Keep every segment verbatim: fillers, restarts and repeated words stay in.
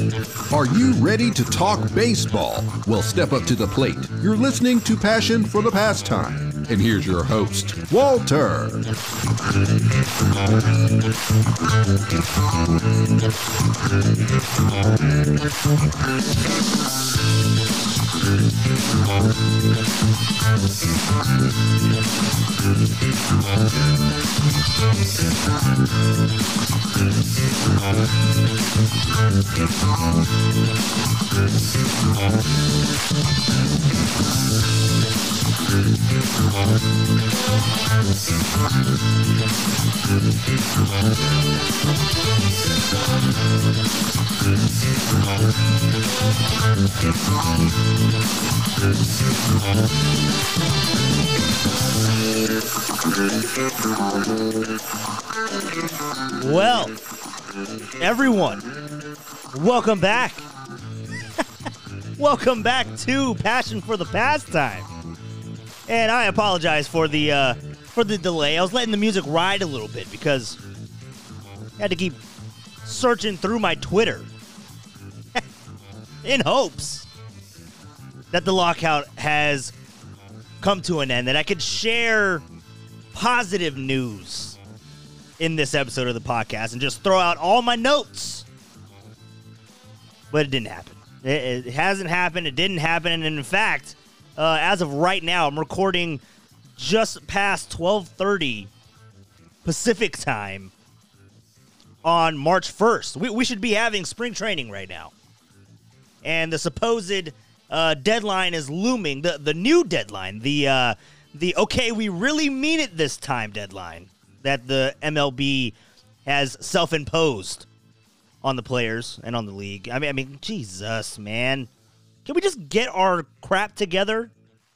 Are you ready to talk baseball? Well, step up to the plate. You're listening to Passion for the Pastime. And here's your host, Walter. Well, everyone, welcome back. Welcome back to Passion for the Pastime. And I apologize for the uh, for the delay. I was letting the music ride a little bit because I had to keep searching through my Twitter in hopes that the lockout has come to an end, that I could share positive news in this episode of the podcast and just throw out all my notes. But it didn't happen. It, it hasn't happened. It didn't happen. And in fact, uh, as of right now, I'm recording just past twelve thirty Pacific time on March first. We, we should be having spring training right now. And the supposed uh, deadline is looming. The the new deadline, the uh, the okay, we really mean it this time deadline that the M L B has self-imposed on the players and on the league. I mean, I mean, Jesus, man. Can we just get our crap together?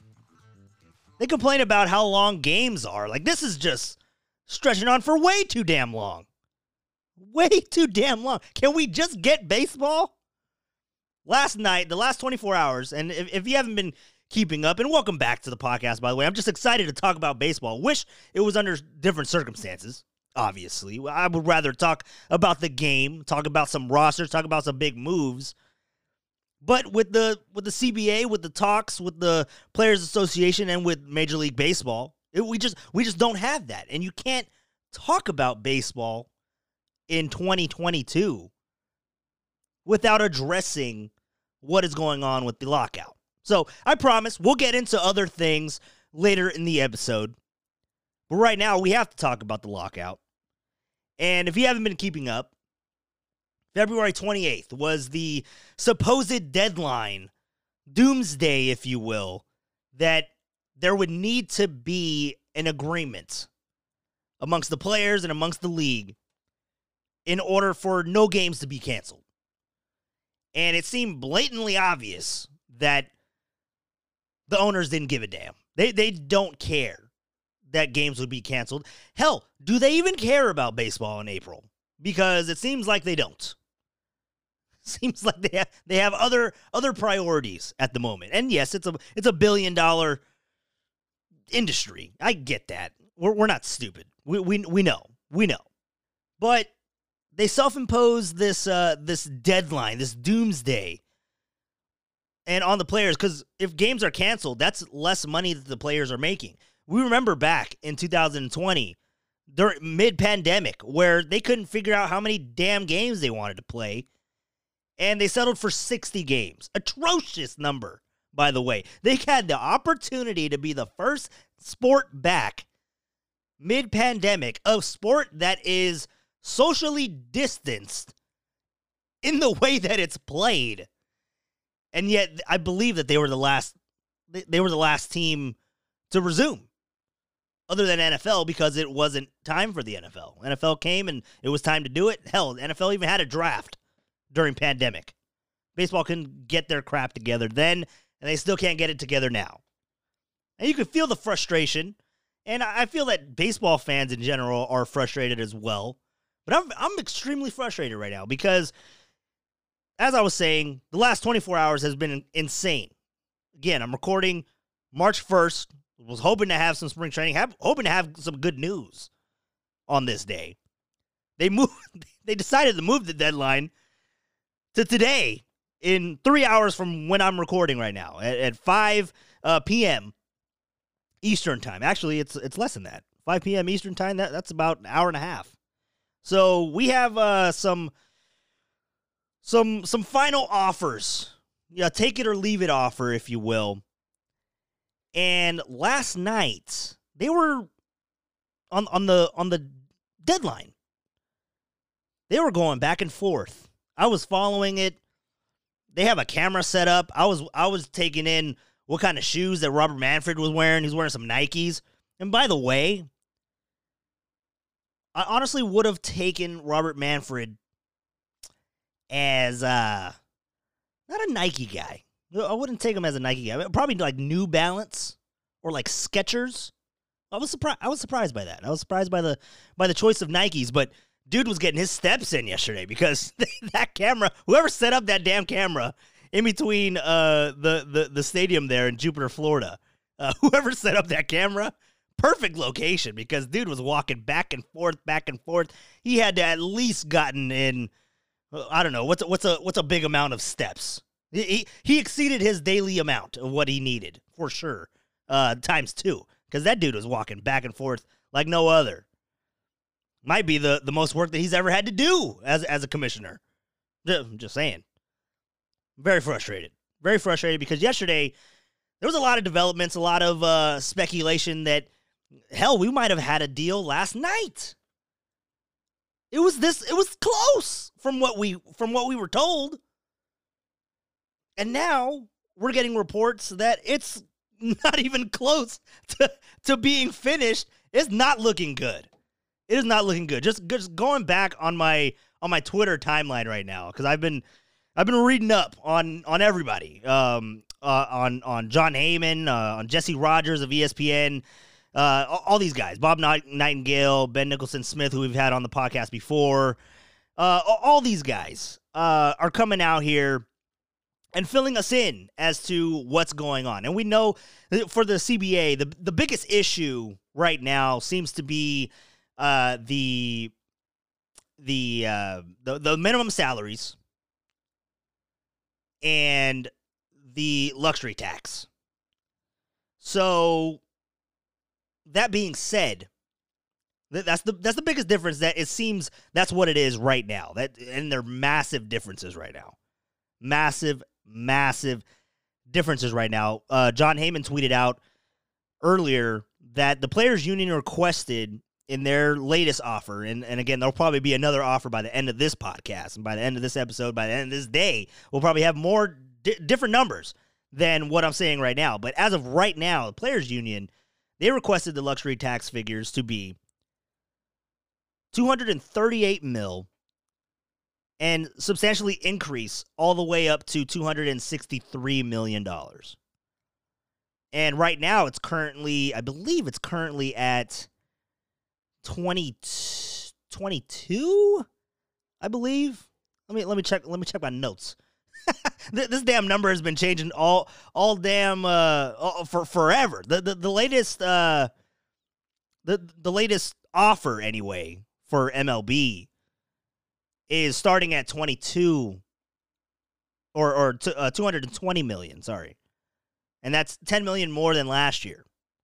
They complain about how long games are. Like, this is just stretching on for way too damn long. Way too damn long. Can we just get baseball? Last night, the last twenty-four hours, and if, if you haven't been keeping up, and welcome back to the podcast, by the way, I'm just excited to talk about baseball. Wish it was under different circumstances, obviously. I would rather talk about the game, talk about some rosters, talk about some big moves. But with the with the C B A, with the talks, with the Players Association, and with Major League Baseball, it, we just we just don't have that. And you can't talk about baseball in twenty twenty-two without addressing what is going on with the lockout. So I promise we'll get into other things later in the episode. But right now, we have to talk about the lockout. And if you haven't been keeping up, February twenty-eighth was the supposed deadline, doomsday, if you will, that there would need to be an agreement amongst the players and amongst the league in order for no games to be canceled. And it seemed blatantly obvious that the owners didn't give a damn. They they don't care that games would be canceled. Hell, do they even care about baseball in April? Because it seems like they don't. Seems like they have they have other other priorities at the moment. And yes, it's a it's a billion dollar industry. I get that. We're we're not stupid. We we we know. We know. But they self-impose this uh, this deadline, this doomsday, and on the players, because if games are canceled, that's less money that the players are making. We remember back in two thousand twenty, during mid-pandemic, where they couldn't figure out how many damn games they wanted to play, and they settled for sixty games. Atrocious number, by the way. They had the opportunity to be the first sport back mid-pandemic, a sport that is socially distanced in the way that it's played. And yet, I believe that they were the last they were the last team to resume, other than N F L, because it wasn't time for the N F L. N F L came and it was time to do it. Hell, the N F L even had a draft during pandemic. Baseball couldn't get their crap together then, and they still can't get it together now. And you can feel the frustration, and I feel that baseball fans in general are frustrated as well. But I'm I'm extremely frustrated right now because, as I was saying, the last twenty-four hours has been insane. Again, I'm recording March first. Was hoping to have some spring training, have, hoping to have some good news on this day. They moved. They decided to move the deadline to today in three hours from when I'm recording right now at, at five uh, p.m. Eastern time. Actually, it's it's less than that. five p.m. Eastern time, that, that's about an hour and a half. So we have uh, some some some final offers. Yeah, take it or leave it offer, if you will. And last night, they were on on the on the deadline. They were going back and forth. I was following it. They have a camera set up. I was I was taking in what kind of shoes that Robert Manfred was wearing. He's wearing some Nikes. And by the way, I honestly would have taken Robert Manfred as uh, not a Nike guy. I wouldn't take him as a Nike guy. Probably like New Balance or like Skechers. I was surprised. I was surprised by that. I was surprised by the by the choice of Nikes. But dude was getting his steps in yesterday because that camera, whoever set up that damn camera in between uh, the the the stadium there in Jupiter, Florida, uh, whoever set up that camera. Perfect location because dude was walking back and forth, back and forth. He had to at least gotten in, I don't know, what's a, what's a what's a big amount of steps. He he exceeded his daily amount of what he needed, for sure, uh, times two, because that dude was walking back and forth like no other. Might be the, the most work that he's ever had to do as, as a commissioner. I'm just saying. Very frustrated. Very frustrated because yesterday there was a lot of developments, a lot of uh, speculation that, hell, we might have had a deal last night. It was this. It was close from what we from what we were told, and now we're getting reports that it's not even close to to being finished. It's not looking good. It is not looking good. Just just going back on my on my Twitter timeline right now because I've been I've been reading up on on everybody, um, uh, on on John Heyman, uh, on Jesse Rogers of E S P N. Uh, all, all these guys, Bob Nightingale, Ben Nicholson-Smith, who we've had on the podcast before, uh, all, all these guys uh, are coming out here and filling us in as to what's going on. And we know for the C B A, the, the biggest issue right now seems to be uh, the the, uh, the the minimum salaries and the luxury tax. So that being said, that's the that's the biggest difference. That it seems that's what it is right now. That and they're massive differences right now, massive, massive differences right now. Uh, John Heyman tweeted out earlier that the players' union requested in their latest offer, and and again there'll probably be another offer by the end of this podcast, and by the end of this episode, by the end of this day, we'll probably have more di- different numbers than what I'm saying right now. But as of right now, the players' union, they requested the luxury tax figures to be two hundred thirty-eight mil and substantially increase all the way up to two hundred sixty-three million dollars. And right now it's currently, I believe it's currently at twenty, twenty-two, I believe. Let me let me check let me check my notes. This damn number has been changing all all damn uh for forever. The the, the latest uh the the latest offer anyway for M L B is starting at twenty-two or or t- uh, two hundred twenty million, sorry. And that's ten million more than last year.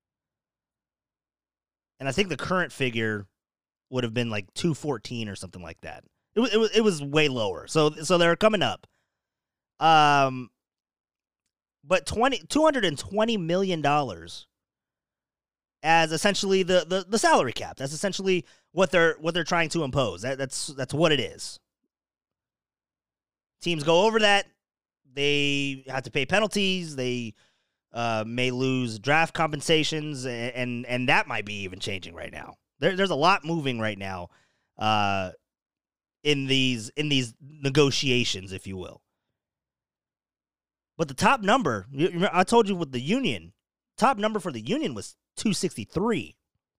And I think the current figure would have been like two fourteen or something like that. It was it was it was way lower. So so they're coming up. Um, but twenty, two hundred twenty million dollars as essentially the, the, the salary cap. That's essentially what they're what they're trying to impose. That, that's that's what it is. Teams go over that, they have to pay penalties. They uh, may lose draft compensations, and, and and that might be even changing right now. There, there's a lot moving right now uh, in these in these negotiations, if you will. But the top number, I told you with the union, top number for the union was two sixty-three.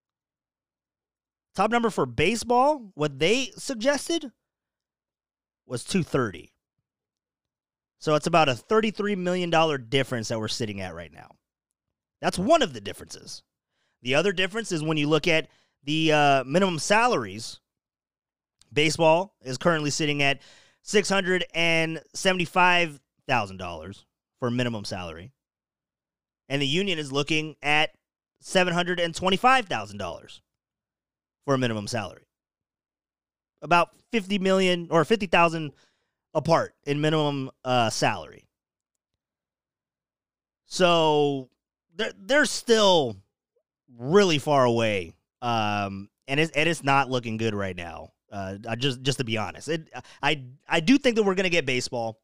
Top number for baseball, what they suggested, was two thirty. So it's about a thirty-three million dollars difference that we're sitting at right now. That's one of the differences. The other difference is when you look at the uh, minimum salaries. Baseball is currently sitting at six hundred seventy-five thousand dollars for minimum salary. And the union is looking at seven hundred twenty-five thousand dollars for a minimum salary. About fifty million dollars or fifty thousand dollars apart in minimum uh, salary. So they're, they're still really far away. Um, and it's, and it's not looking good right now. Uh, I just just to be honest, it, I I do think that we're gonna get baseball,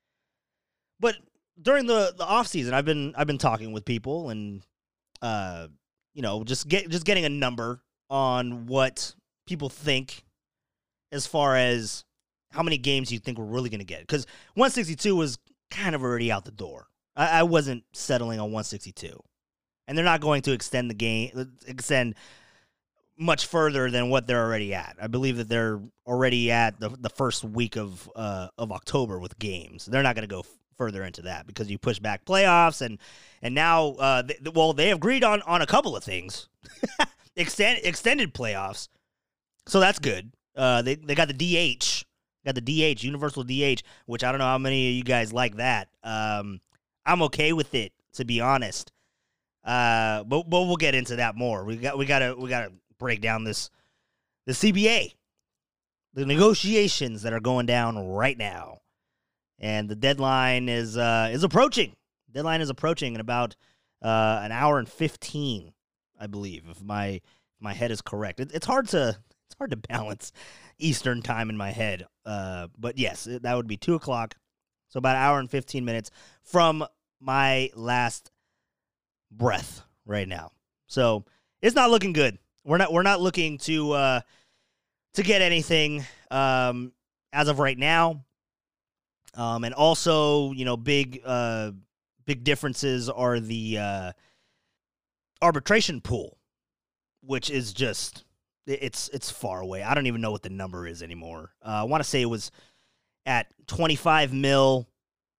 but during the the off season, I've been I've been talking with people and uh you know just get just getting a number on what people think as far as how many games you think we're really gonna get, because one sixty-two was kind of already out the door. I, I wasn't settling on one sixty-two, and they're not going to extend the game extend. much further than what they're already at. I believe that they're already at the the first week of uh, of October with games. They're not going to go f- further into that because you push back playoffs and and now uh, they, well they agreed on on a couple of things, extend extended playoffs, so that's good. Uh, they they got the D H, got the D H universal D H, which I don't know how many of you guys like that. Um, I'm okay with it, to be honest. Uh, but but we'll get into that more. We got we gotta we gotta. break down this the C B A, the negotiations that are going down right now, and the deadline is uh, is approaching. Deadline is approaching in about uh, an hour and fifteen, I believe, if my if my head is correct. It, it's hard to it's hard to balance Eastern time in my head, uh, but yes, it, that would be two o'clock, so about an hour and fifteen minutes from my last breath right now. So it's not looking good. We're not we're not looking to uh, to get anything um, as of right now, um, and also you know big uh, big differences are the uh, arbitration pool, which is just it's it's far away. I don't even know what the number is anymore. Uh, I want to say it was at twenty-five mil,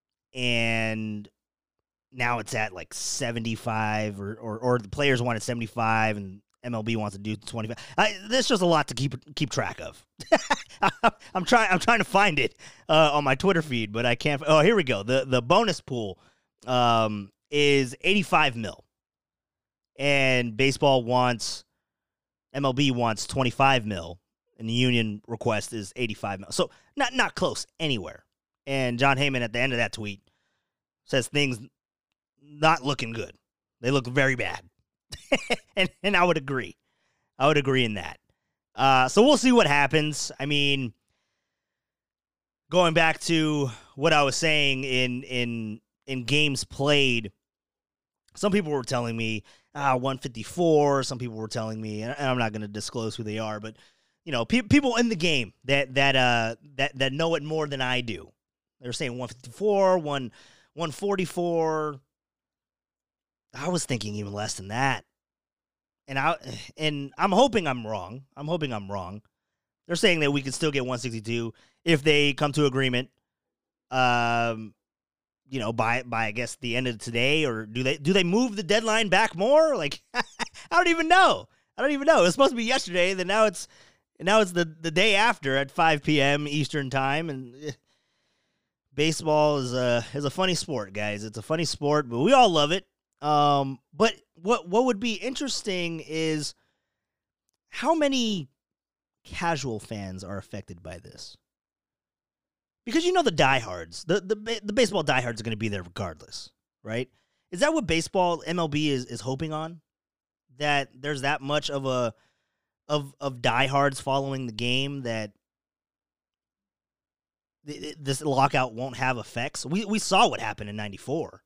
and now it's at like seventy-five, or or, or the players wanted seventy-five and M L B wants to do twenty-five. I, there's just a lot to keep keep track of. I'm trying. I'm trying to find it uh, on my Twitter feed, but I can't. Oh, here we go. the The bonus pool um, is eighty-five mil, and baseball wants M L B wants twenty-five mil, and the union request is eighty-five mil. So not not close anywhere. And John Heyman at the end of that tweet says things not looking good. They look very bad. and, and I would agree. I would agree in that. Uh, so we'll see what happens. I mean, going back to what I was saying in in in games played, some people were telling me ah, one fifty-four. Some people were telling me, and I'm not going to disclose who they are, but you know, pe- people in the game that that uh that that know it more than I do. They were saying one fifty-four, one one forty-four. I was thinking even less than that. And I and I'm hoping I'm wrong. I'm hoping I'm wrong. They're saying that we can still get one sixty-two if they come to agreement. Um, you know, by by I guess the end of today, or do they do they move the deadline back more? Like I don't even know. I don't even know. It was supposed to be yesterday. Then now it's now it's the, the day after at five p.m. Eastern time, and eh, baseball is a is a funny sport, guys. It's a funny sport, but we all love it. Um, but what what would be interesting is how many casual fans are affected by this. Because you know the diehards, the the the baseball diehards are going to be there regardless, right? Is that what baseball M L B is is hoping on? That there's that much of a of of diehards following the game that th- this lockout won't have effects. We we saw what happened in ninety-four.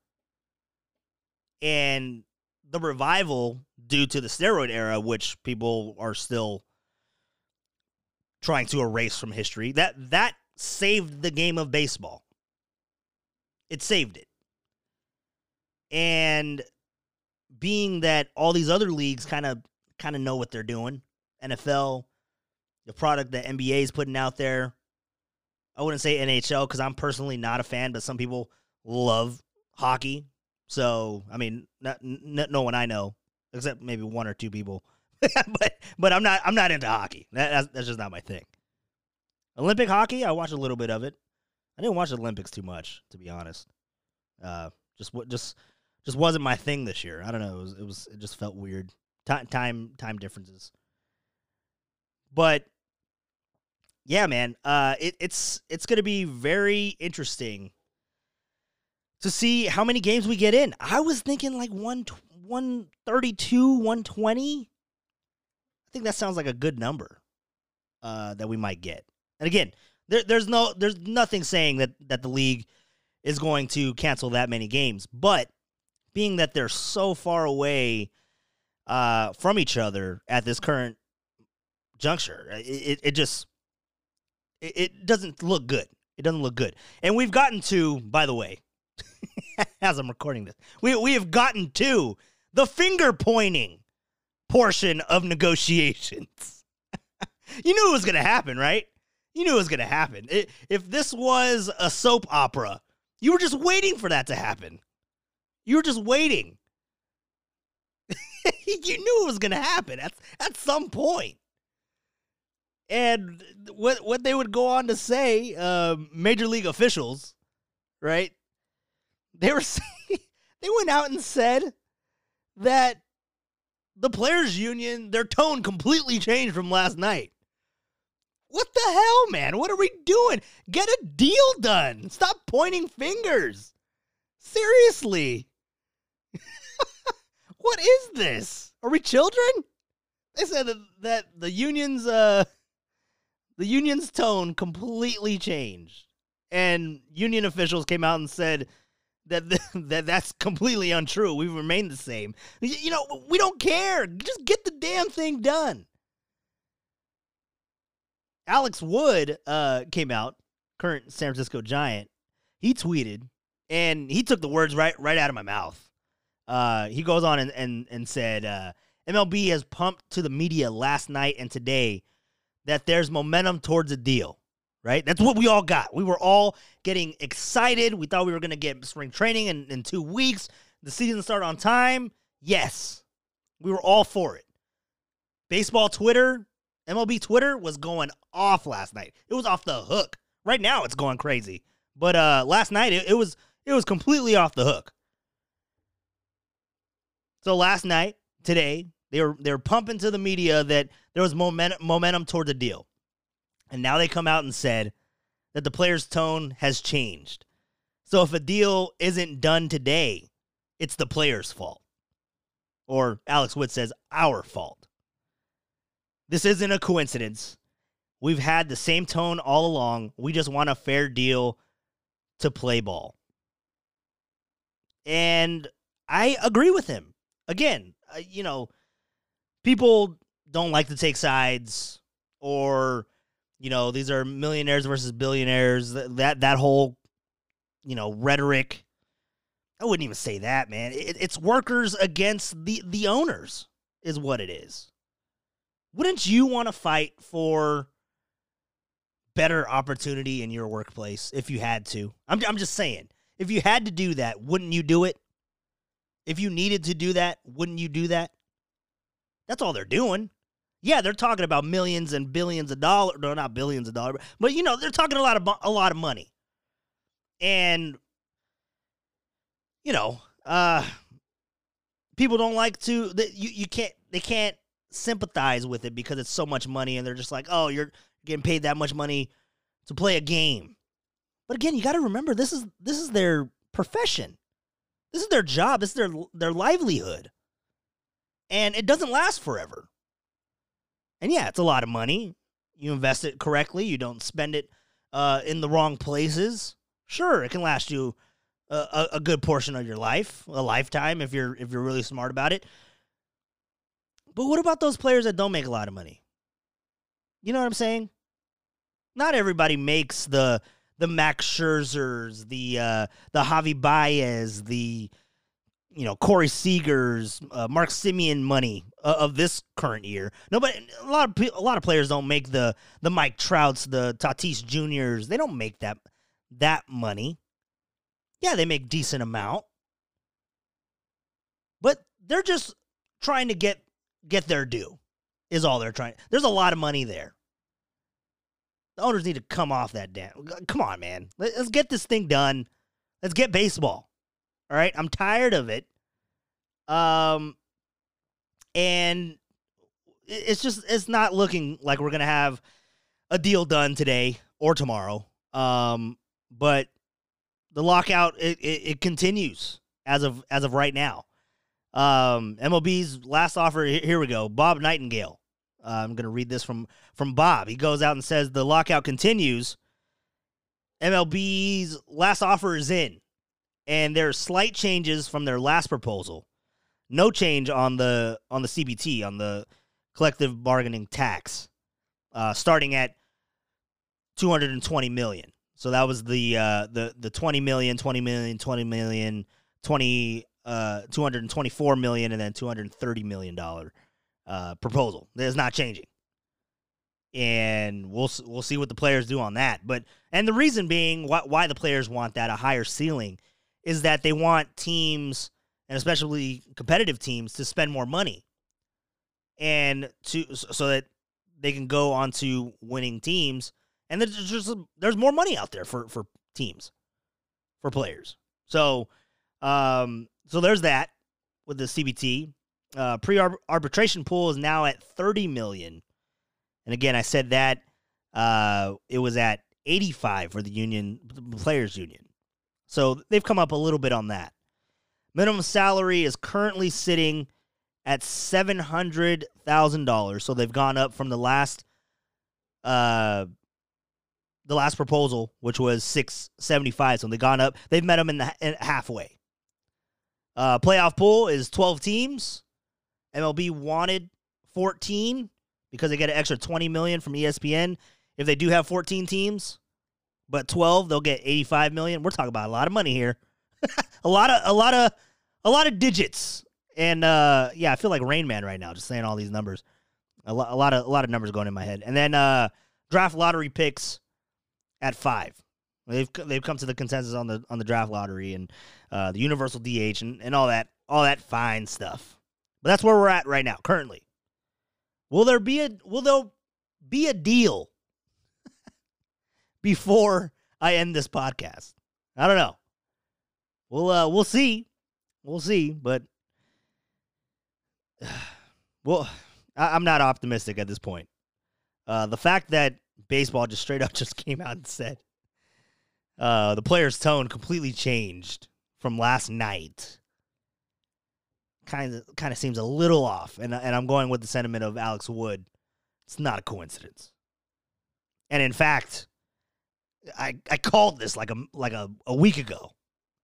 And the revival due to the steroid era, which people are still trying to erase from history, that that saved the game of baseball. It saved it. And being that all these other leagues kind of kind of know what they're doing, N F L, the product that N B A is putting out there, I wouldn't say N H L because I'm personally not a fan, but some people love hockey. So, I mean, not, not, no one I know, except maybe one or two people, but but I'm not I'm not into hockey. That, that's, that's just not my thing. Olympic hockey, I watched a little bit of it. I didn't watch the Olympics too much, to be honest. Uh, just what just just wasn't my thing this year. I don't know. It was it was it just felt weird. Time time time differences. But yeah, man, uh, it, it's it's gonna be very interesting to see how many games we get in. I was thinking like one one thirty two, one twenty. I think that sounds like a good number uh, that we might get. And again, there, there's no there's nothing saying that that the league is going to cancel that many games, but being that they're so far away uh, from each other at this current juncture, it, it, it just it, it doesn't look good. It doesn't look good. And we've gotten to, by the way, as I'm recording this, we we have gotten to the finger pointing portion of negotiations. You knew it was going to happen, right? You knew it was going to happen. It, if this was a soap opera, you were just waiting for that to happen. You were just waiting. You knew it was going to happen at, at some point. And what what they would go on to say, uh, major league officials, right? They were saying, they went out and said that the players' union, their tone completely changed from last night. What the hell, man? What are we doing? Get a deal done. Stop pointing fingers. Seriously. What is this? Are we children? They said that, that the union's uh the union's tone completely changed. And union officials came out and said that that that's completely untrue. We've remained the same. You know, we don't care. Just get the damn thing done. Alex Wood uh, came out, current San Francisco Giant. He tweeted, and he took the words right right out of my mouth. Uh, he goes on and, and, and said, uh, M L B has pumped to the media last night and today that there's momentum towards a deal, right? That's what we all got. We were all getting excited. We thought we were going to get spring training in, in two weeks. The season started on time. Yes, we were all for it. Baseball Twitter, M L B Twitter was going off last night. It was off the hook. Right now it's going crazy. But uh, last night it, it was it was completely off the hook. So last night, today, they were they were pumping to the media that there was momentum momentum toward the deal. And now they come out and said that the players' tone has changed. So if a deal isn't done today, it's the players' fault. Or Alex Wood says, our fault. This isn't a coincidence. We've had the same tone all along. We just want a fair deal to play ball. And I agree with him. Again, uh, you know, people don't like to take sides, or, you know, these are millionaires versus billionaires. That that, that whole, you know, rhetoric. I wouldn't even say that, man. It, it's workers against the, the owners is what it is. Wouldn't you want to fight for better opportunity in your workplace if you had to? I'm I'm just saying. If you had to do that, wouldn't you do it? If you needed to do that, wouldn't you do that? That's all they're doing. Yeah, they're talking about millions and billions of dollars. No, not billions of dollars, but you know, they're talking a lot of a lot of money. And you know, uh, people don't like to. You you can't. They can't sympathize with it because it's so much money, and they're just like, oh, you're getting paid that much money to play a game. But again, you got to remember, this is this is their profession. This is their job. This is their their livelihood. And it doesn't last forever. And yeah, it's a lot of money. You invest it correctly. You don't spend it uh, in the wrong places. Sure, it can last you a, a, a good portion of your life, a lifetime, if you're if you're really smart about it. But what about those players that don't make a lot of money? You know what I'm saying? Not everybody makes the the Max Scherzers, the uh, the Javi Baez, the you know Corey Seagers, uh, Mark Semien money uh, of this current year. Nobody, a lot of a lot of players don't make the the Mike Trouts, the Tatis Juniors. They don't make that that money. Yeah, they make decent amount, but they're just trying to get get their due. Is all they're trying. There's a lot of money there. The owners need to come off that damn. Come on, man. Let's get this thing done. Let's get baseball. All right? I'm tired of it. Um, and it's just, it's not looking like we're going to have a deal done today or tomorrow. Um, but the lockout, it, it, it continues as of, as of right now. Um, M L B's last offer, here we go. Bob Nightingale. Uh, I'm going to read this from, from Bob. He goes out and says the lockout continues. M L B's last offer is in, and there are slight changes from their last proposal. No change on the on the C B T, on the collective bargaining tax, uh, starting at two hundred twenty million dollars. So that was the uh, the the twenty million, twenty million, twenty million, twenty uh, two hundred twenty-four million, and then two hundred thirty million dollars uh, proposal. It's not changing, and we'll we'll see what the players do on that. But and the reason being why, why the players want that, a higher ceiling, is that they want teams, and especially competitive teams, to spend more money, and to so that they can go on to winning teams, and there's just there's more money out there for, for teams, for players. So, um, so there's that with the C B T. Uh, pre-arbitration pool is now at thirty million dollars. And again, I said that uh, it was at eighty-five for the union, the players' union. So they've come up a little bit on that. Minimum salary is currently sitting at seven hundred thousand dollars. So they've gone up from the last uh, the last proposal, which was six seventy-five. So they've gone up. They've met them in the in halfway. Uh, playoff pool is twelve teams. M L B wanted fourteen because they get an extra twenty million dollars from E S P N. If they do have fourteen teams, but twelve, they'll get eighty-five million dollars. We're talking about a lot of money here. a lot of a lot of a lot of digits. And uh, yeah, I feel like Rain Man right now, just saying all these numbers. A, lo- a lot of a lot of numbers going in my head. And then uh, draft lottery picks at five. They've they've come to the consensus on the on the draft lottery and uh, the universal D H and, and all that all that fine stuff. But that's where we're at right now, currently. Will there be a will there be a deal before I end this podcast? I don't know. We'll uh, we'll see, we'll see. But well, I, I'm not optimistic at this point. Uh, the fact that baseball just straight up just came out and said uh, the players' tone completely changed from last night kind of kind of seems a little off, and and I'm going with the sentiment of Alex Wood. It's not a coincidence, and in fact, I I called this like a like a, a week ago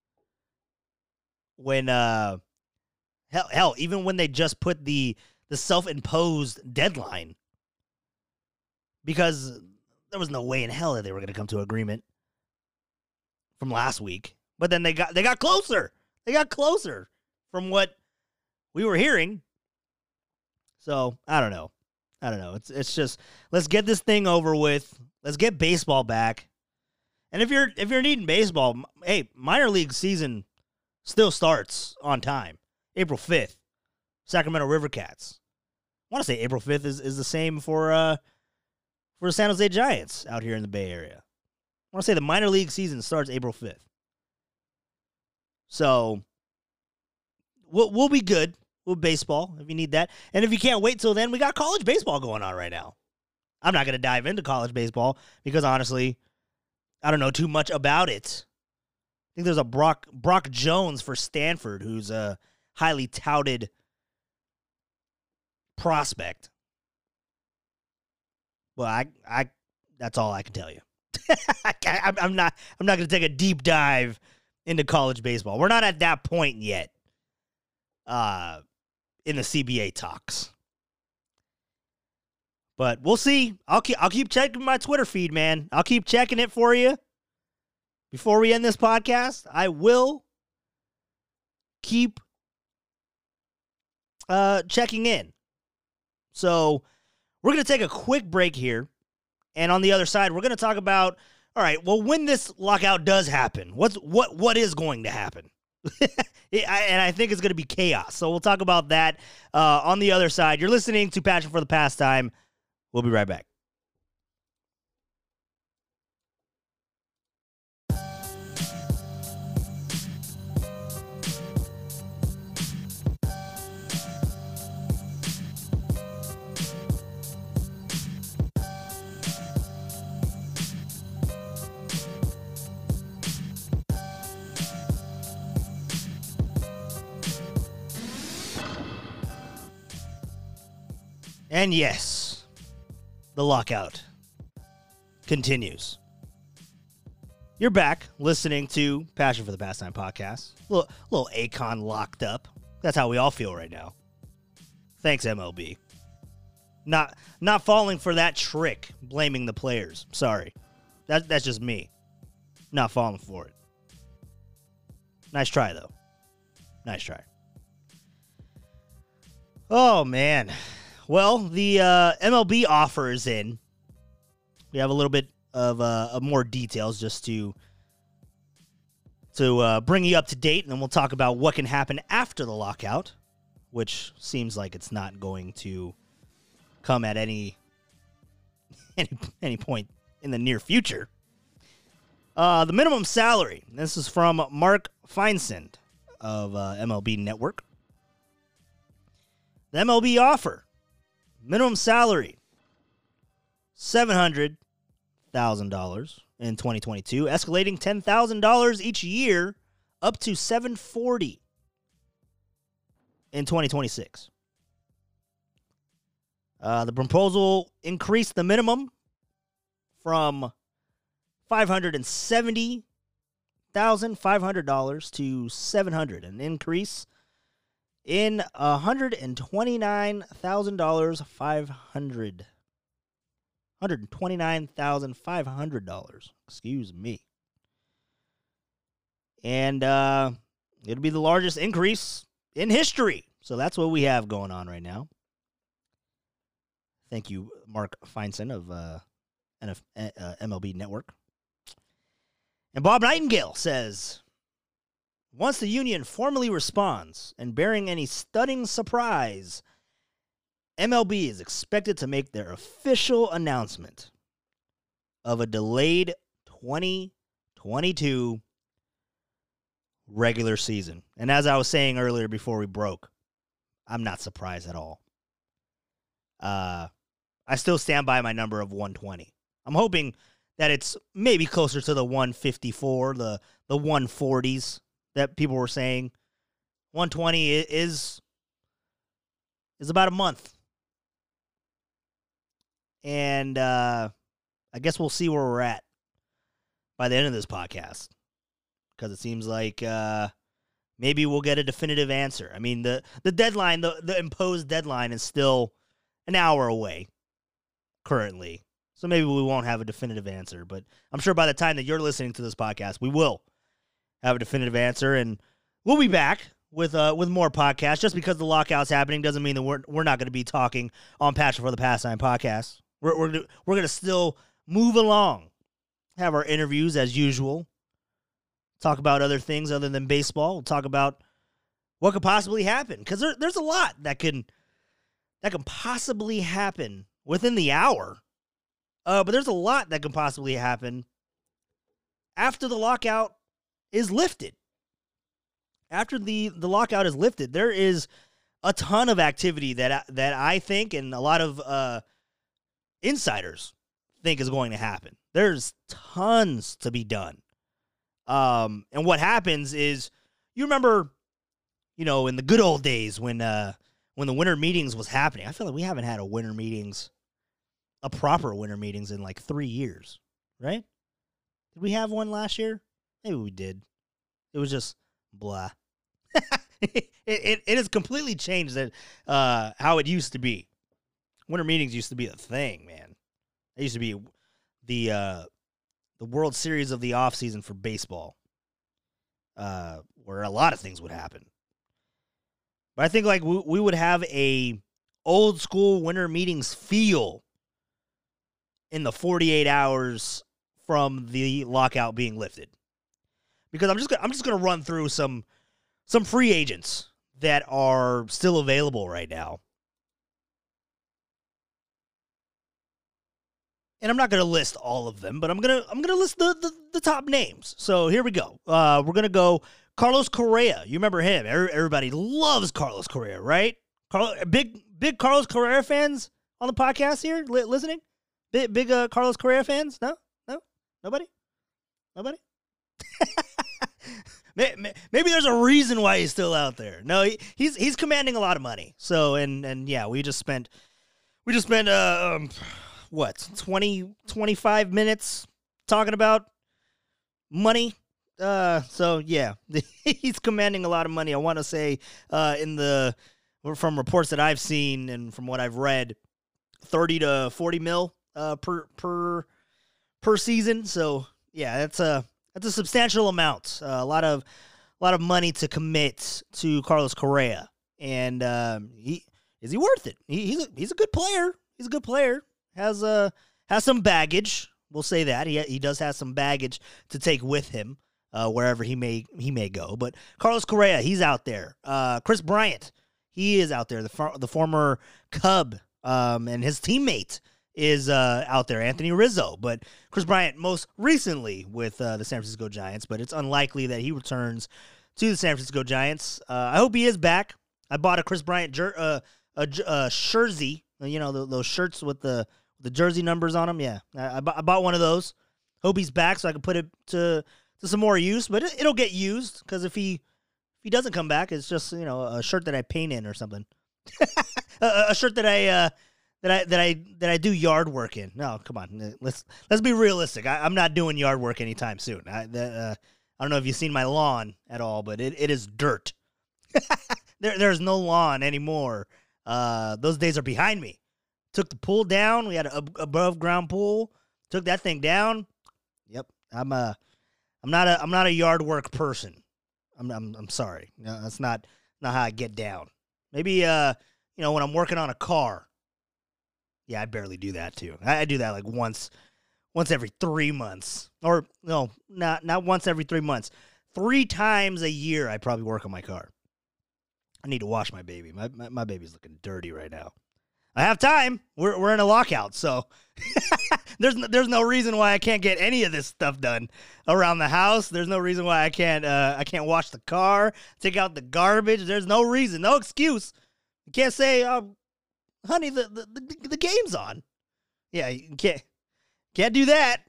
when uh hell hell even when they just put the the self-imposed deadline, because there was no way in hell that they were going to come to agreement from last week, but then they got they got closer. They got closer from what we were hearing. So, I don't know. I don't know. It's it's just, let's get this thing over with. Let's get baseball back. And if you're if you're needing baseball, hey, minor league season still starts on time. April fifth. Sacramento River Cats. I want to say April fifth is, is the same for uh for the San Jose Giants out here in the Bay Area. I want to say the minor league season starts April fifth. So, We'll, we'll be good with baseball if you need that. And if you can't wait till then, we got college baseball going on right now. I'm not going to dive into college baseball because, honestly, I don't know too much about it. I think there's a Brock Brock Jones for Stanford, who's a highly touted prospect. Well, I, I that's all I can tell you. I, I'm not I'm not going to take a deep dive into college baseball. We're not at that point yet. Uh, in the C B A talks, but we'll see. I'll keep I'll keep checking my Twitter feed, man. I'll keep checking it for you before we end this podcast. I will keep uh checking in. So we're gonna take a quick break here, and on the other side, we're gonna talk about. All right, well, when this lockout does happen, what's what what is going to happen? And I think it's going to be chaos. So we'll talk about that uh, on the other side. You're listening to Passion for the Pastime. We'll be right back. And yes, the lockout continues. You're back listening to Passion for the Pastime podcast. A little, little Akon locked up. That's how we all feel right now. Thanks, M L B. Not not falling for that trick, blaming the players. Sorry. That, that's just me. Not falling for it. Nice try, though. Nice try. Oh, man. Well, the uh, M L B offer is in. We have a little bit of, uh, of more details just to, to uh, bring you up to date, and then we'll talk about what can happen after the lockout, which seems like it's not going to come at any any, any point in the near future. Uh, the minimum salary. This is from Mark Feinsand of uh, M L B Network. The M L B offer. Minimum salary. seven hundred thousand dollars in twenty twenty-two, escalating ten thousand dollars each year up to seven hundred forty thousand dollars in twenty twenty-six. Uh, the proposal increased the minimum from five hundred seventy thousand five hundred dollars to seven hundred dollars, an increase in one hundred twenty-nine thousand dollars five hundred dollars. one hundred twenty-nine thousand five hundred dollars. Excuse me. And uh, it'll be the largest increase in history. So that's what we have going on right now. Thank you, Mark Feinsand of uh, N F- uh, M L B Network. And Bob Nightingale says, once the union formally responds and bearing any stunning surprise, M L B is expected to make their official announcement of a delayed twenty twenty-two regular season. And as I was saying earlier before we broke, I'm not surprised at all. Uh, I still stand by my number of one twenty. I'm hoping that it's maybe closer to the one fifty-four, the, the one forties that people were saying. one twenty is, is about a month. And uh, I guess we'll see where we're at by the end of this podcast. Because it seems like uh, maybe we'll get a definitive answer. I mean, the, the deadline, the, the imposed deadline is still an hour away currently. So maybe we won't have a definitive answer. But I'm sure by the time that you're listening to this podcast, we will have a definitive answer. And we'll be back with uh, with more podcasts. Just because the lockout's happening doesn't mean that we're, we're not going to be talking on Passion for the Pastime podcast. We're we're we're going to still move along, have our interviews as usual, talk about other things other than baseball. We'll talk about what could possibly happen, because there, there's a lot that can that can possibly happen within the hour. Uh, but there's a lot that can possibly happen after the lockout is lifted. After the, the lockout is lifted, there is a ton of activity that I, that I think and a lot of uh, insiders think is going to happen. There's tons to be done. Um, and what happens is, you remember, you know, in the good old days when uh, when the winter meetings was happening. I feel like we haven't had a winter meetings, a proper winter meetings in like three years, right? Did we have one last year? Maybe we did. It was just blah. it, it it has completely changed that uh, how it used to be. Winter meetings used to be a thing, man. It used to be the uh, the World Series of the offseason for baseball, uh, where a lot of things would happen. But I think like we, we would have a old school winter meetings feel in the forty-eight hours from the lockout being lifted. Because I'm just gonna, I'm just going to run through some some free agents that are still available right now. And I'm not going to list all of them, but I'm going to I'm going to list the, the the top names. So here we go. Uh, we're going to go Carlos Correa. You remember him? Everybody loves Carlos Correa, right? Carlos, big big Carlos Correa fans on the podcast here li- listening? Big big uh, Carlos Correa fans? No? No? Nobody? Nobody? Maybe there's a reason why he's still out there. No, he, he's he's commanding a lot of money. So and and yeah, we just spent We just spent, uh, um, what, twenty, twenty-five minutes talking about money. Uh, so, yeah, he's commanding a lot of money. I want to say uh, in the, from reports that I've seen and from what I've read, thirty to forty mil uh, per per per season. So, yeah, that's a, that's a substantial amount. Uh, a lot of a lot of money to commit to Carlos Correa. And um, he is he worth it? He, he's a, he's a good player. He's a good player. Has uh has some baggage. We'll say that he he does have some baggage to take with him uh, wherever he may he may go. But Carlos Correa, he's out there. Uh, Chris Bryant, he is out there. The for, the former Cub um, and his teammate is uh, out there. Anthony Rizzo, but Chris Bryant most recently with uh, the San Francisco Giants. But it's unlikely that he returns to the San Francisco Giants. Uh, I hope he is back. I bought a Chris Bryant jer- uh, a, a jersey, you know, the, those shirts with the the jersey numbers on them. Yeah, I, I, b- I bought one of those. Hope he's back so I can put it to to some more use. But it, it'll get used because if he if he doesn't come back, it's just you know a shirt that I paint in or something. a, a shirt that I uh, that I that I that I do yard work in. No, come on, let's let's be realistic. I, I'm not doing yard work anytime soon. I the, uh, I don't know if you've seen my lawn at all, but it, it is dirt. There, there's no lawn anymore. Uh, those days are behind me. Took the pool down. We had an above ground pool. Took that thing down. Yep, I'm a, I'm not a, I'm not a yard work person. I'm, I'm, I'm sorry. No, that's not, not how I get down. Maybe, uh, you know, when I'm working on a car. Yeah, I barely do that too. I, I do that like once, once every three months, or no, not, not once every three months. Three times a year, I probably work on my car. I need to wash my baby. My, my my baby's looking dirty right now. I have time. We're we're in a lockout, so there's no, there's no reason why I can't get any of this stuff done around the house. There's no reason why I can't uh, I can't wash the car, take out the garbage. There's no reason, no excuse. You can't say, oh, "Honey, the, the the the game's on." Yeah, you can't can't do that.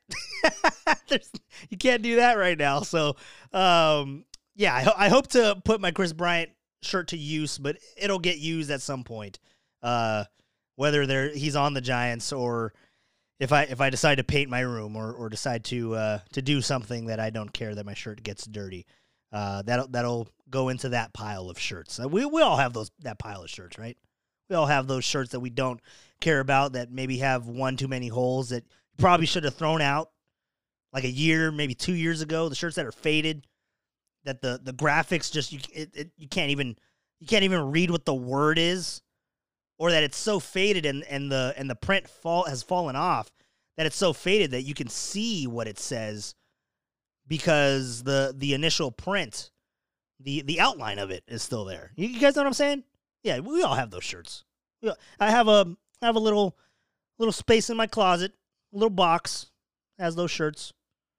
You can't do that right now. So, um, yeah, I, ho- I hope to put my Chris Bryant shirt to use, but it'll get used at some point. Uh, whether there he's on the Giants or if I if I decide to paint my room or, or decide to uh, to do something that I don't care that my shirt gets dirty, uh, that'll that'll go into that pile of shirts. Uh, we we all have those that pile of shirts, right? We all have those shirts that we don't care about that maybe have one too many holes that you probably should have thrown out like a year, maybe two years ago. The shirts that are faded. That the, the graphics just you it, it, you can't even you can't even read what the word is, or that it's so faded and, and the and the print fall has fallen off that it's so faded that you can see what it says because the the initial print, the the outline of it is still there. You, you guys know what I'm saying? Yeah, we all have those shirts. We all, I have a I have a little little space in my closet, a little box has those shirts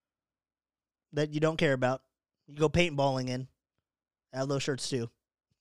that you don't care about. You go paintballing in. I have those shirts too.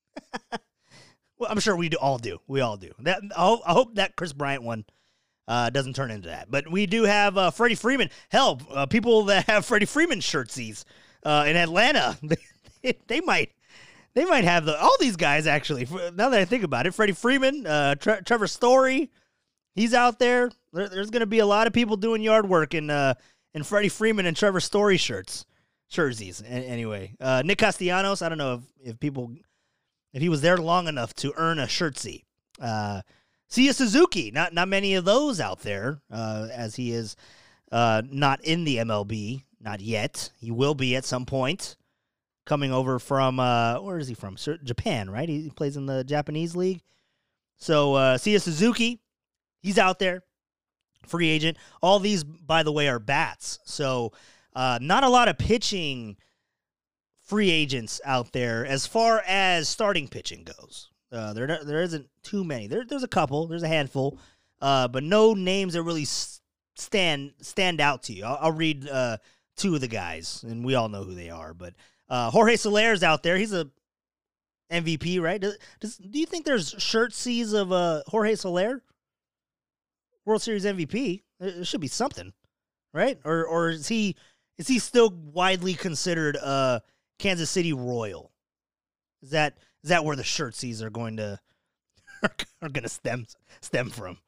Well, I'm sure we do all do. We all do. That I hope, I hope that Chris Bryant one uh, doesn't turn into that. But we do have uh, Freddie Freeman. Hell, uh, people that have Freddie Freeman shirtsies uh, in Atlanta, they, they might they might have the all these guys actually. Now that I think about it, Freddie Freeman, uh, Tre- Trevor Story, he's out there. there there's going to be a lot of people doing yard work in uh, in Freddie Freeman and Trevor Story shirts. Jerseys. Anyway, uh, Nick Castellanos, I don't know if, if people, if he was there long enough to earn a shirtsy. Uh, Sia Suzuki, not not many of those out there, uh, as he is uh, not in the M L B, not yet. He will be at some point, coming over from, uh, where is he from? Japan, right? He plays in the Japanese league. So uh, Sia Suzuki, he's out there, free agent. All these, by the way, are bats. So Uh, not a lot of pitching free agents out there as far as starting pitching goes. Uh, there there isn't too many. There, there's a couple. There's a handful. Uh, but no names that really stand stand out to you. I'll, I'll read uh, two of the guys, and we all know who they are. But uh, Jorge Soler's out there. He's a M V P, right? Does, does, do you think there's shirtsies of uh, Jorge Soler? World Series M V P? There should be something, right? Or or is he... Is he still widely considered a Kansas City Royal? Is that is that where the shirtsies are going to are, are going to stem stem from?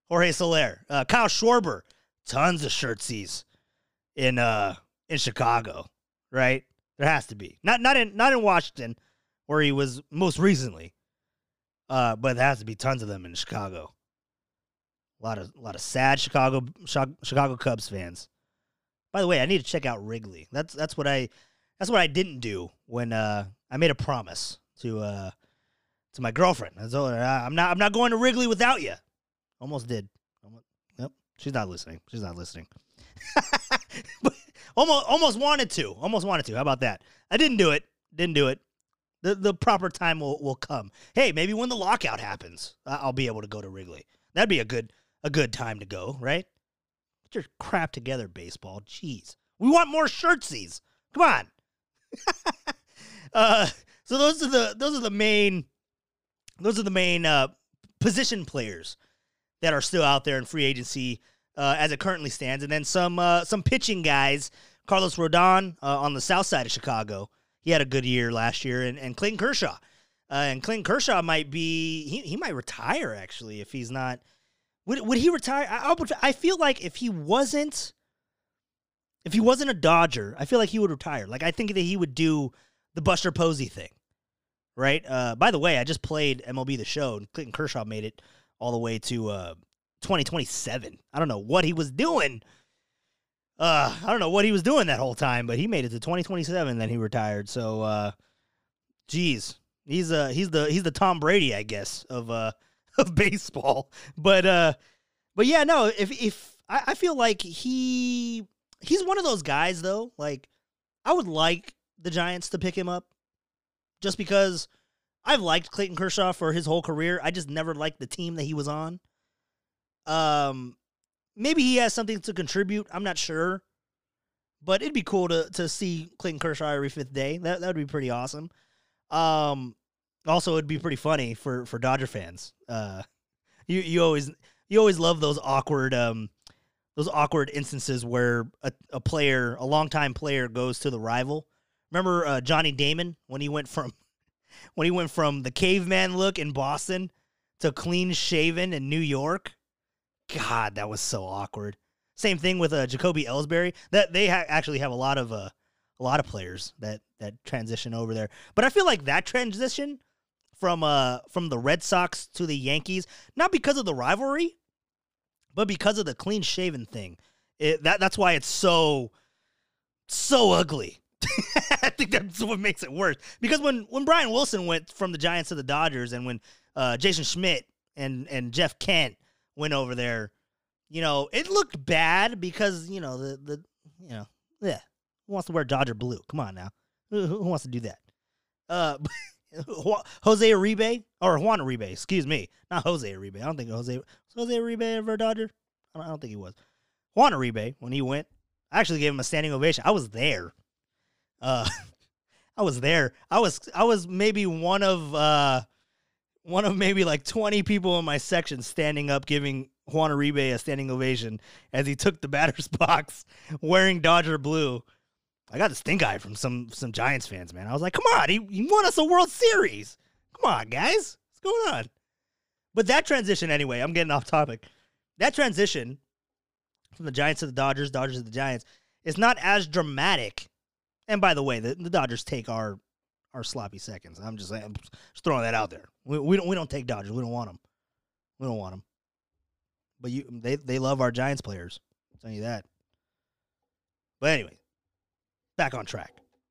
Jorge Soler, uh, Kyle Schwarber, tons of shirtsies in uh in Chicago, right? There has to be. Not not in not in Washington, where he was most recently. Uh, but there has to be tons of them in Chicago. A lot of a lot of sad Chicago Chicago Cubs fans. By the way, I need to check out Wrigley. That's that's what I that's what I didn't do when uh, I made a promise to uh, to my girlfriend. I told her I'm not I'm not going to Wrigley without you. Almost did. Almost, nope, she's not listening. She's not listening. But almost almost wanted to. Almost wanted to. How about that? I didn't do it. Didn't do it. The the proper time will, will come. Hey, maybe when the lockout happens, I'll be able to go to Wrigley. That'd be a good a good time to go, right? Get your crap together, baseball. Jeez. We want more shirtsies. Come on. uh, so those are the those are the main those are the main uh, position players that are still out there in free agency uh, as it currently stands, and then some uh, some pitching guys. Carlos Rodon uh, on the south side of Chicago. He had a good year last year, and, and Clayton Kershaw. Uh, and Clayton Kershaw might be, he, he might retire, actually, if he's not. Would would he retire? I, I, would, I feel like if he wasn't, if he wasn't a Dodger, I feel like he would retire. Like, I think that he would do the Buster Posey thing, right? Uh, by the way, I just played M L B The Show, and Clayton Kershaw made it all the way to uh, twenty twenty-seven. I don't know what he was doing. Uh, I don't know what he was doing that whole time, but he made it to twenty twenty-seven, then he retired. So, uh, geez, he's uh he's the he's the Tom Brady, I guess, of uh of baseball. But uh, but yeah, no, if if I, I feel like he he's one of those guys though. Like, I would like the Giants to pick him up, just because I've liked Clayton Kershaw for his whole career. I just never liked the team that he was on. Um. Maybe he has something to contribute. I'm not sure. But it'd be cool to to see Clayton Kershaw every fifth day. That that would be pretty awesome. Um, also, it'd be pretty funny for, for Dodger fans. Uh, you you always you always love those awkward um those awkward instances where a, a player, a longtime player, goes to the rival. Remember uh, Johnny Damon when he went from when he went from the caveman look in Boston to clean shaven in New York? God, that was so awkward. Same thing with uh, Jacoby Ellsbury. That they ha- actually have a lot of uh, a lot of players that that transition over there. But I feel like that transition from uh from the Red Sox to the Yankees, not because of the rivalry, but because of the clean shaven thing. It, that that's why it's so so ugly. I think that's what makes it worse. Because when when Brian Wilson went from the Giants to the Dodgers, and when uh, Jason Schmidt and and Jeff Kent went over there, you know, it looked bad because, you know, the, the you know, yeah, who wants to wear Dodger blue? Come on now. Who, who wants to do that? Uh, Jose Uribe, or Juan Uribe, excuse me. Not Jose Uribe. I don't think Jose, was Jose Uribe ever a Dodger? I don't, I don't think he was. Juan Uribe, when he went, I actually gave him a standing ovation. I was there. Uh, I was there. I was, I was maybe one of, uh, One of maybe like twenty people in my section standing up giving Juan Uribe a standing ovation as he took the batter's box wearing Dodger blue. I got the stink eye from some some Giants fans, man. I was like, come on, he, he won us a World Series. Come on, guys. What's going on? But that transition, anyway, I'm getting off topic. That transition from the Giants to the Dodgers, Dodgers to the Giants, is not as dramatic. And by the way, the, the Dodgers take our Our sloppy seconds. I'm just, I'm just throwing that out there. We, we don't we don't take Dodgers. We don't want them. We don't want them. But you, they they love our Giants players. I'll tell you that. But anyway, back on track.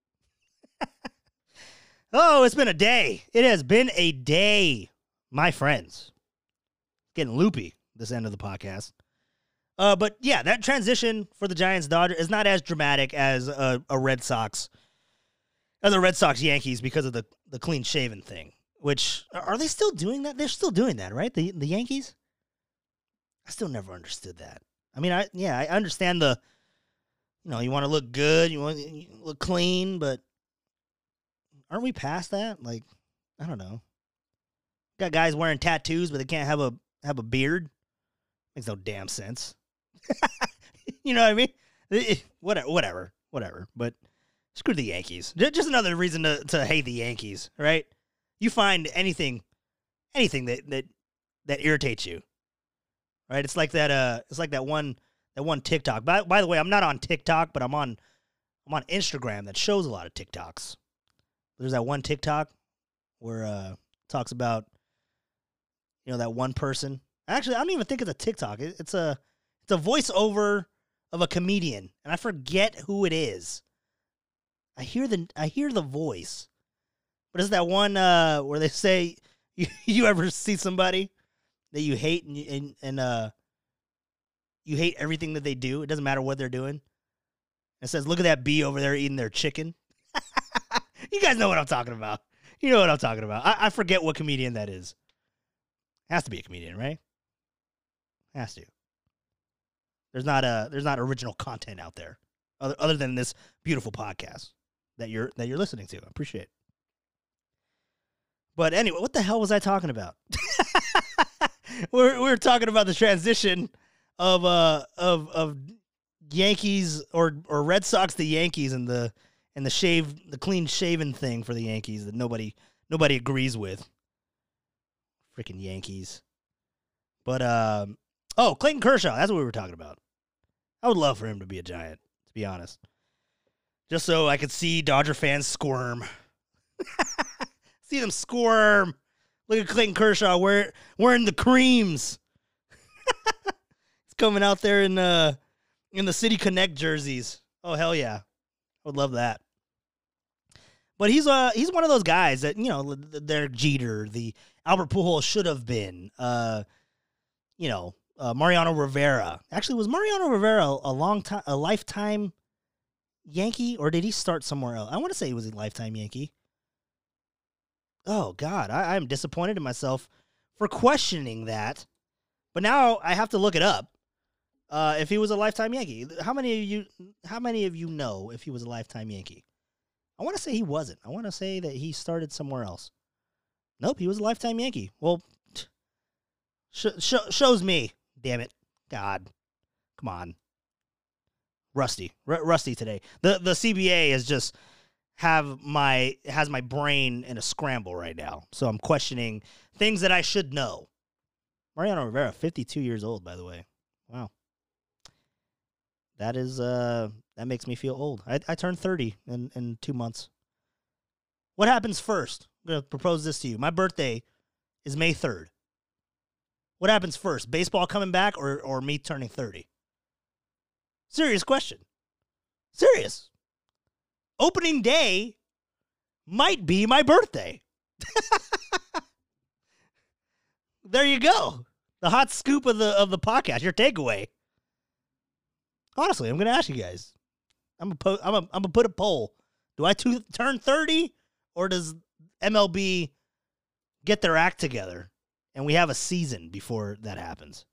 Oh, it's been a day. It has been a day, my friends. Getting loopy this end of the podcast. Uh, but yeah, that transition for the Giants Dodgers is not as dramatic as a, a Red Sox. The Red Sox Yankees, because of the, the clean shaven thing. Which, are they still doing that? They're still doing that, right? The the Yankees? I still never understood that. I mean, I yeah, I understand the, you know, you want to look good, you want to look clean, but aren't we past that? Like, I don't know. Got guys wearing tattoos, but they can't have a have a beard. Makes no damn sense. You know what I mean? Whatever, whatever, whatever. But screw the Yankees. Just another reason to, to hate the Yankees, right? You find anything, anything that, that, that irritates you. right? It's like that. Uh, it's like that one that one TikTok. By by the way, I'm not on TikTok, but I'm on I'm on Instagram that shows a lot of TikToks. There's that one TikTok where uh it talks about, you know, that one person. Actually, I don't even think it's a TikTok. It, it's a it's a voiceover of a comedian, and I forget who it is. I hear the I hear the voice, but it's that one uh, where they say, you, you ever see somebody that you hate and, and and uh you hate everything that they do. It doesn't matter what they're doing. It says, "Look at that bee over there eating their chicken." You guys know what I'm talking about. You know what I'm talking about. I, I forget what comedian that is. Has to be a comedian, right? Has to. There's not a there's not original content out there other other than this beautiful podcast that you're that you're listening to. I appreciate it. But anyway, what the hell was I talking about? we're we're talking about the transition of uh of of Yankees or or Red Sox to Yankees and the and the shave the clean shaven thing for the Yankees that nobody nobody agrees with. Freaking Yankees. But um oh, Clayton Kershaw, that's what we were talking about. I would love for him to be a Giant, to be honest. Just so I could see Dodger fans squirm. See them squirm. Look at Clayton Kershaw wear, wearing the creams. He's coming out there in uh in the City Connect jerseys. Oh hell yeah. I would love that. But he's uh he's one of those guys that, you know, they're Jeter, the Albert Pujols should have been. Uh you know, uh, Mariano Rivera. Actually, was Mariano Rivera a long time a lifetime Yankee, or did he start somewhere else? I want to say he was a lifetime Yankee. Oh God, I, I'm disappointed in myself for questioning that. But now I have to look it up. Uh, if he was a lifetime Yankee, how many of you? How many of you know if he was a lifetime Yankee? I want to say he wasn't. I want to say that he started somewhere else. Nope, he was a lifetime Yankee. Well, sh- sh- shows me. Damn it, God, come on, rusty, R- rusty today. The the C B A is just have my has my brain in a scramble right now. So I'm questioning things that I should know. Mariano Rivera, fifty-two years old, by the way. Wow. That is uh that makes me feel old. I I turned thirty in, in two months. What happens first? I'm gonna propose this to you. My birthday is May third. What happens first? Baseball coming back or or me turning thirty? Serious question. Serious. Opening day might be my birthday. There you go. The hot scoop of the of the podcast, your takeaway. Honestly, I'm going to ask you guys. I'm going po- I'm I'm going to put a poll. Do I to- turn thirty, or does M L B get their act together and we have a season before that happens?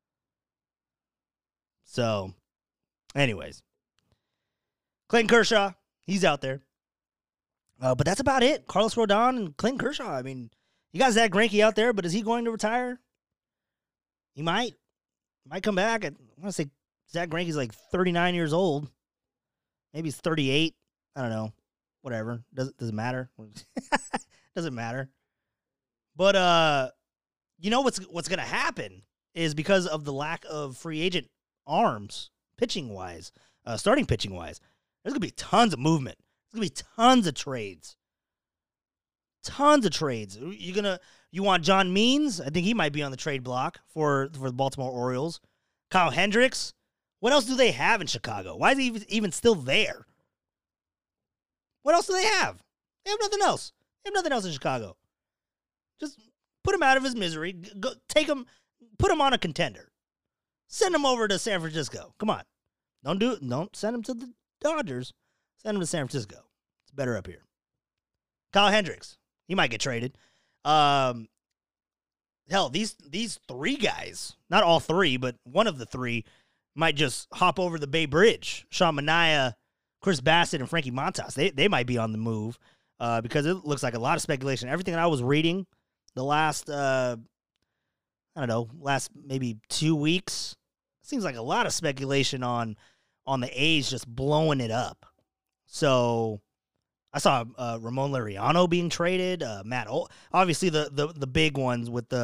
So, anyways, Clayton Kershaw, he's out there. Uh, but that's about it. Carlos Rodon and Clayton Kershaw. I mean, you got Zach Greinke out there, but is he going to retire? He might. Might come back. I want to say Zach Greinke's like thirty-nine years old. Maybe he's thirty-eight. I don't know. Whatever. Does does it matter? Doesn't matter. But uh, you know what's what's gonna happen is because of the lack of free agent arms, pitching wise, uh, starting pitching wise. There's gonna be tons of movement. There's gonna be tons of trades. Tons of trades. You're gonna you want John Means? I think he might be on the trade block for for the Baltimore Orioles. Kyle Hendricks. What else do they have in Chicago? Why is he even still there? What else do they have? They have nothing else. They have nothing else in Chicago. Just put him out of his misery. Go, take him, put him on a contender. Send him over to San Francisco. Come on. Don't do it. Don't send him to the Dodgers. Send him to San Francisco. It's better up here. Kyle Hendricks. He might get traded. Um, hell, these these three guys, not all three, but one of the three, might just hop over the Bay Bridge. Sean Manaea, Chris Bassett, and Frankie Montas. They they might be on the move uh, because it looks like a lot of speculation. Everything that I was reading the last, uh, I don't know, last maybe two weeks, seems like a lot of speculation on on the A's just blowing it up. So I saw uh, Ramon Laureano being traded. Uh, Matt, o- obviously the, the the big ones with the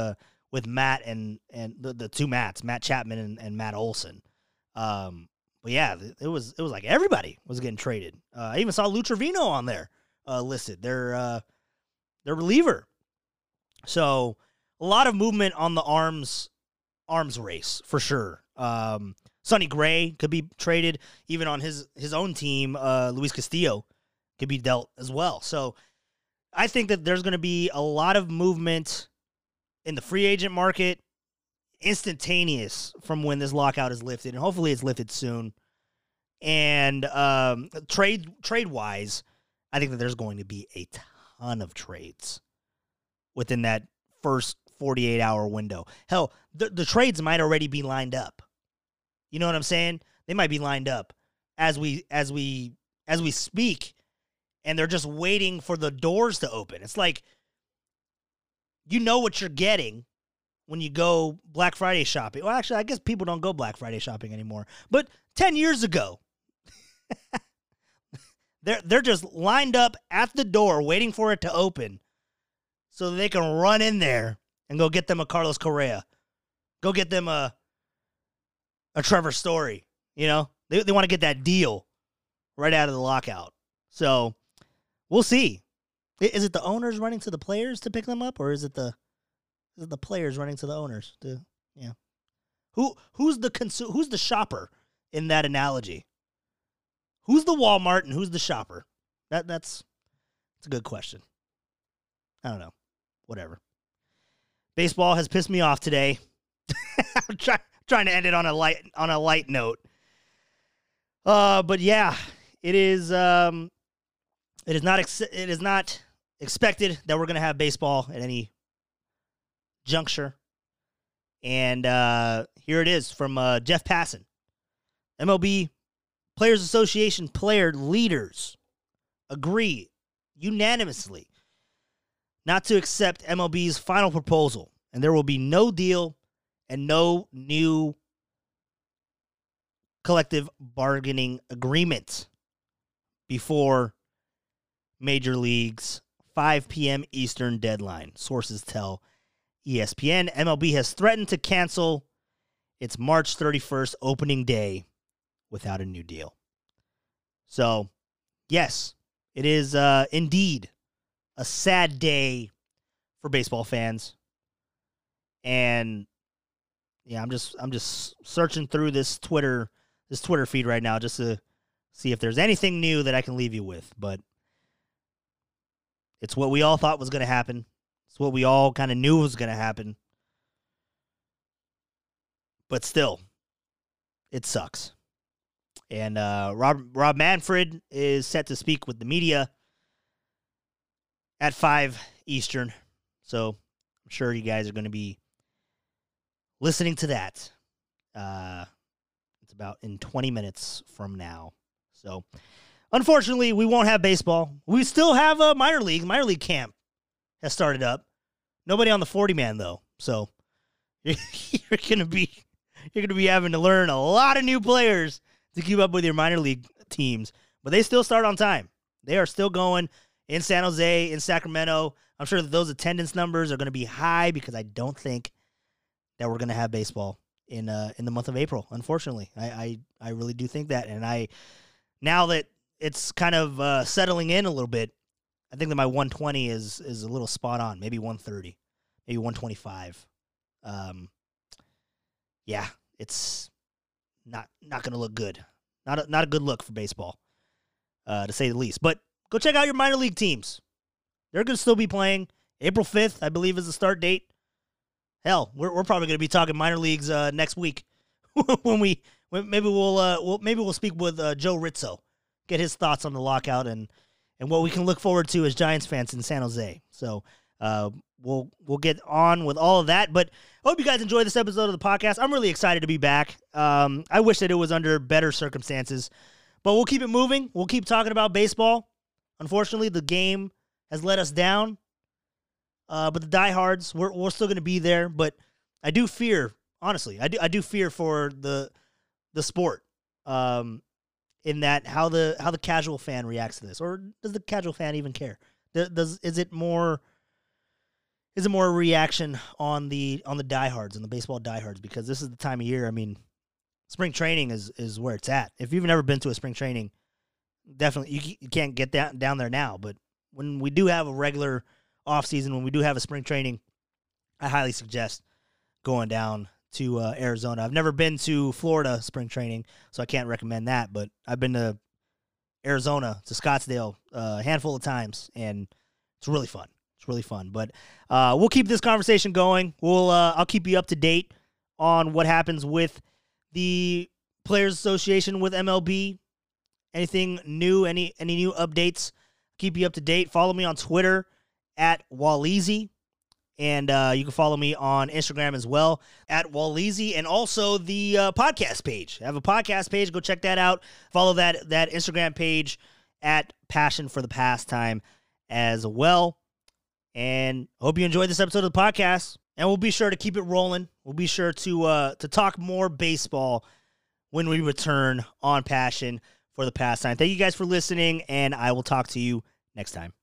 with Matt and and the, the two Matts, Matt Chapman and, and Matt Olson. Um, but yeah, it was it was like everybody was getting traded. Uh, I even saw Lou Trevino on there uh, listed. Their uh, their reliever. So a lot of movement on the arms arms race for sure. Um, Sonny Gray could be traded, even on his his own team. Uh, Luis Castillo could be dealt as well. So I think that there's going to be a lot of movement in the free agent market, instantaneous from when this lockout is lifted, and hopefully it's lifted soon. And um, trade trade wise, I think that there's going to be a ton of trades within that first forty-eight hour window. Hell, the, the trades might already be lined up. You know what I'm saying? They might be lined up as we as we as we speak, and they're just waiting for the doors to open. It's like, you know what you're getting when you go Black Friday shopping. Well, actually, I guess people don't go Black Friday shopping anymore. But ten years ago, they're they're just lined up at the door waiting for it to open so that they can run in there and go get them a Carlos Correa. Go get them a a Trevor Story. You know, they they want to get that deal right out of the lockout. So we'll see. Is it the owners running to the players to pick them up, or is it the is it the players running to the owners to yeah? Who who's the consu- who's the shopper in that analogy? Who's the Walmart and who's the shopper? That that's that's a good question. I don't know. Whatever. Baseball has pissed me off today. I'm try, trying to end it on a light on a light note. Uh, but yeah, it is. Um, it is not. Ex- it is not expected that we're going to have baseball at any juncture. And uh, here it is from uh, Jeff Passan, M L B Players Association player leaders agree unanimously not to accept M L B's final proposal, and there will be no deal and no new collective bargaining agreement before Major League's five p.m. Eastern deadline. Sources tell E S P N. M L B has threatened to cancel its March thirty-first opening day without a new deal. So, yes, it is uh, indeed a sad day for baseball fans. And yeah, I'm just I'm just searching through this Twitter this Twitter feed right now just to see if there's anything new that I can leave you with. But it's what we all thought was going to happen. It's what we all kind of knew was going to happen. But still, it sucks. And uh, Rob Rob Manfred is set to speak with the media at five Eastern. So I'm sure you guys are going to be listening to that. Uh, it's about in twenty minutes from now. So unfortunately, we won't have baseball. We still have a minor league. Minor league camp has started up. Nobody on the forty man though. So you're, you're going to be you're going to be having to learn a lot of new players to keep up with your minor league teams. But they still start on time. They are still going in San Jose, in Sacramento. I'm sure that those attendance numbers are going to be high because I don't think that we're going to have baseball in uh, in the month of April, unfortunately. I, I, I really do think that. And I now that it's kind of uh, settling in a little bit, I think that my one twenty is is a little spot on, maybe one thirty, maybe one twenty-five. Um, yeah, it's not not going to look good. Not a, not a good look for baseball, uh, to say the least. But go check out your minor league teams. They're going to still be playing. April fifth, I believe, is the start date. Hell, we're we're probably going to be talking minor leagues uh, next week when we when maybe we'll uh, we'll maybe we'll speak with uh, Joe Rizzo, get his thoughts on the lockout and and what we can look forward to as Giants fans in San Jose. So uh, we'll we'll get on with all of that. But I hope you guys enjoyed this episode of the podcast. I'm really excited to be back. Um, I wish that it was under better circumstances, but we'll keep it moving. We'll keep talking about baseball. Unfortunately, the game has let us down. Uh, but the diehards, we're we're still going to be there. But I do fear, honestly, I do I do fear for the the sport. Um, in that how the how the casual fan reacts to this, or does the casual fan even care? Does, does is it more is it more a reaction on the on the diehards, on the baseball diehards, because this is the time of year. I mean, spring training is is where it's at. If you've never been to a spring training, definitely you, you can't get down, down there now. But when we do have a regular off season, when we do have a spring training, I highly suggest going down to uh, Arizona. I've never been to Florida spring training, so I can't recommend that. But I've been to Arizona, to Scottsdale, uh, a handful of times, and it's really fun. It's really fun. But uh, we'll keep this conversation going. We'll uh, I'll keep you up to date on what happens with the Players Association with M L B. Anything new? Any any new updates? Keep you up to date. Follow me on Twitter at Waleezy. And uh, you can follow me on Instagram as well, at Waleezy, and also the uh, podcast page. I have a podcast page. Go check that out. Follow that that Instagram page at Passion for the Pastime as well. And hope you enjoyed this episode of the podcast. And we'll be sure to keep it rolling. We'll be sure to uh, to talk more baseball when we return on Passion for the Pastime. Thank you guys for listening, and I will talk to you next time.